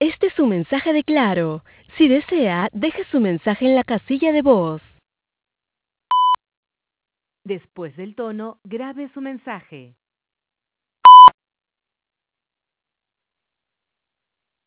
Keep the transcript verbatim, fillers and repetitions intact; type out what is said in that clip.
Este es su mensaje de Claro. Si desea, deje su mensaje en la casilla de voz. Después del tono, grabe su mensaje.